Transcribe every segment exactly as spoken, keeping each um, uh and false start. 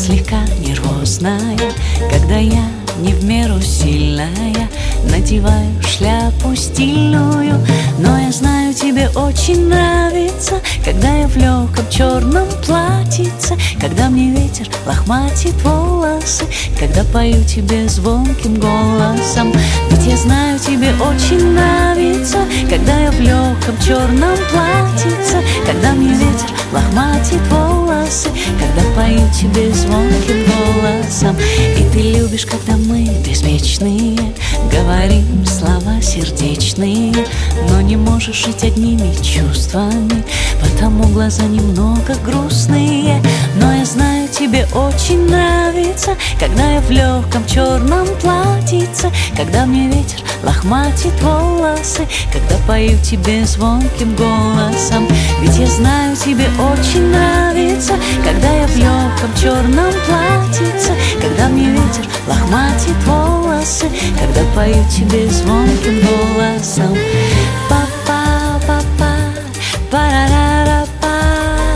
слегка нервозная, когда я не в меру сильная, надеваю шляпу стильную. Но я знаю, тебе очень нравится, когда я в легком черном платьице, когда мне ветер лохматит волосы, когда пою тебе звонким голосом. Ведь я знаю, тебе очень нравится, когда я в легком черном платьице, когда мне ветер лохматит волосы, когда пою тебе звонким голосом. И ты любишь, когда мы беспечные, говорим слова сердечные, но не можешь жить одними чувствами, потому глаза немного грустные. Но я знаю, тебе очень нравится, когда я в легком черном платьице, когда мне ветер лохматит волосы, когда пою тебе звонким голосом. Ведь я знаю, тебе очень нравится, когда я в легком черном платьице, когда мне ветер лохматит волосы, когда пою тебе звонким голосом. Па-па, па-па, парарара-па,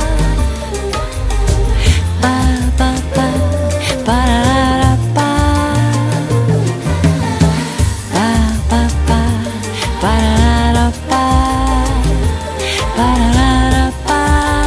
па-па-па, парарара-па, па-па-па, парарара-па, парарара-па,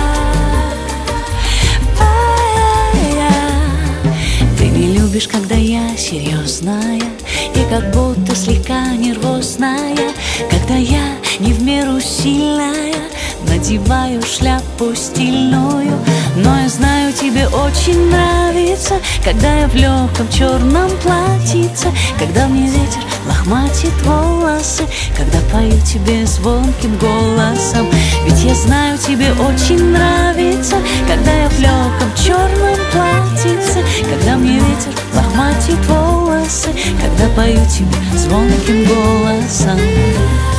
па-я. Ты не любишь, когда я серьезная и как будто слегка нервозная, когда я не в меру сильная, надеваю шляпу стильную. Но я знаю, тебе очень нравится, когда я в легком черном платьице, когда мне ветер лохматит волосы, когда пою тебе звонким голосом. Ведь я знаю, тебе очень нравится, когда я в легком черном платьице, когда мне ветер лохматит волосы, когда пою тебе звонким голосом.